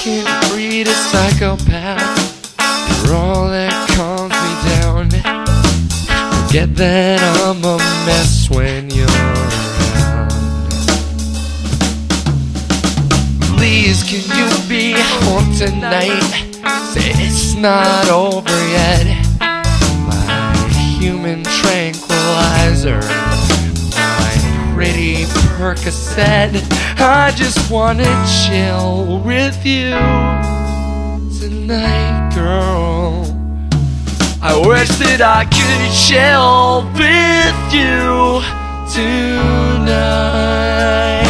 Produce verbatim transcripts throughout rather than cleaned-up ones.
second breed of psychopath. You're all that calms me down. Forget that I'm a mess when you're around. Please, can you be home tonight? Say it's not over yet. My human tranquilizer, my pretty Percocet. I just wanna chill with you tonight, girl. I wish that I could chill with you tonight.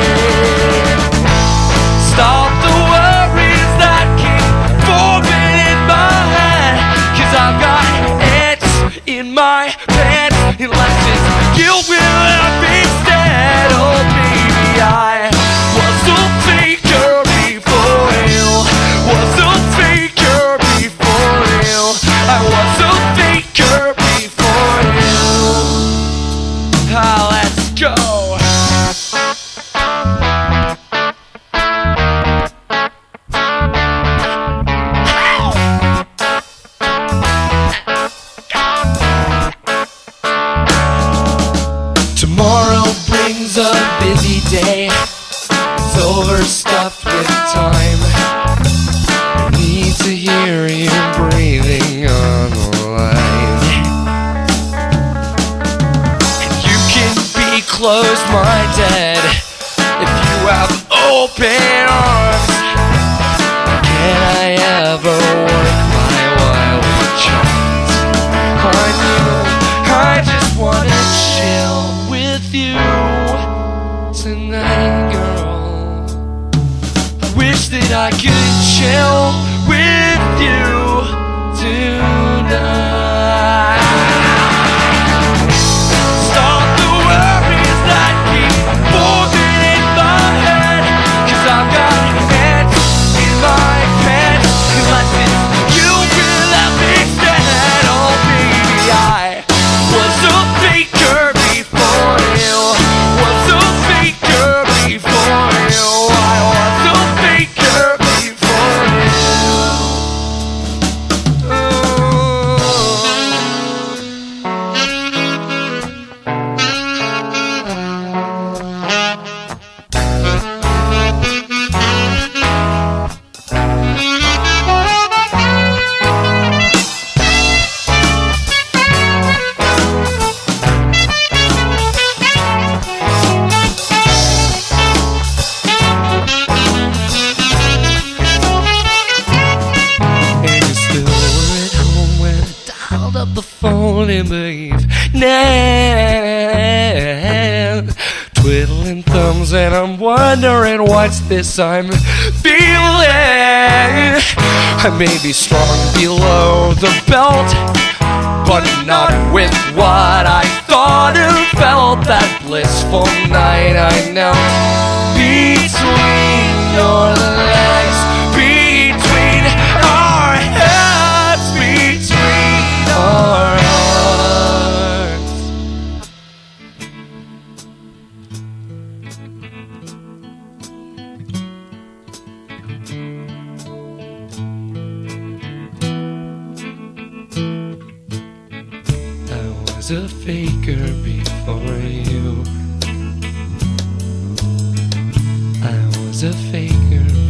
Stop the worries that keep forming in my head, 'cause I've got ants in my pants. Unless it's you will have instead. Oh baby, I was a faker before you. Was a faker before you. I was a faker before you. Ah, let's go. Tomorrow brings a busy day. It's overstuffed with time. I need to hear you breathing on the line. And you can be closed-minded if you have open arms. Can I ever work my wild charms on you? I just wanna chill with you tonight, girl. I wish that I could chill with you tonight. Stop the worries that keep forming in my head, 'cause I've got ants in my pants. Unless it's you will have instead. Oh baby, I was a faker before you. Was a faker before you. I was a faker before you. Up the phone in the evening, twiddling thumbs, and I'm wondering what's this I'm feeling. I may be strong below the belt, but not with what I thought and felt. That blissful night I knelt between your legs, between our heads, between our hearts. I was a faker before you. I was a faker